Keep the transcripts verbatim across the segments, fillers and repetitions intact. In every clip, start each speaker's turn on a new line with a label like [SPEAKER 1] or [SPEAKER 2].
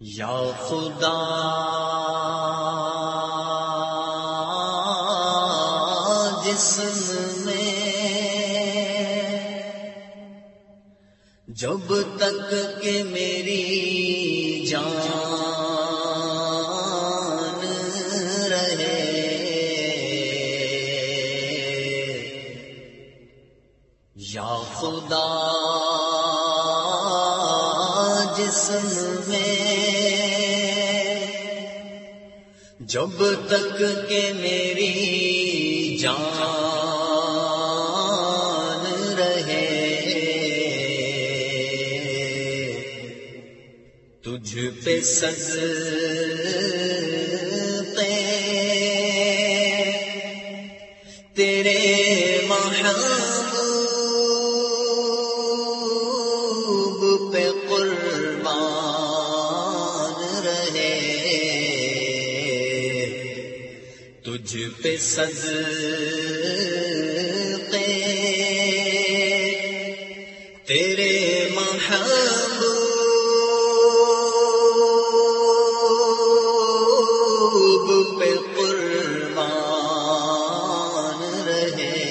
[SPEAKER 1] یا خدا جسم میں جب تک کہ میری جان رہے، یا خدا جسم میں جب تک کہ میری جان رہے، تجھ پہ سجدے تیرے محبوب پہ قربان رہے، تجھ پہ صدقے تیرے محبوب پہ قربان رہے،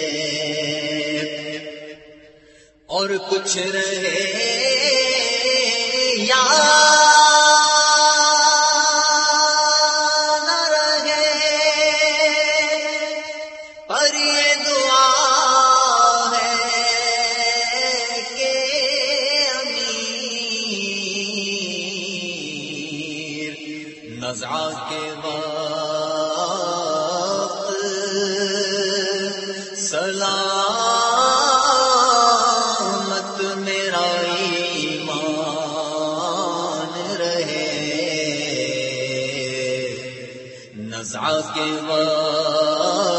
[SPEAKER 1] اور کچھ رہے یا نزع کے وقت سلامت میرا ایمان رہے، نزع کے وقت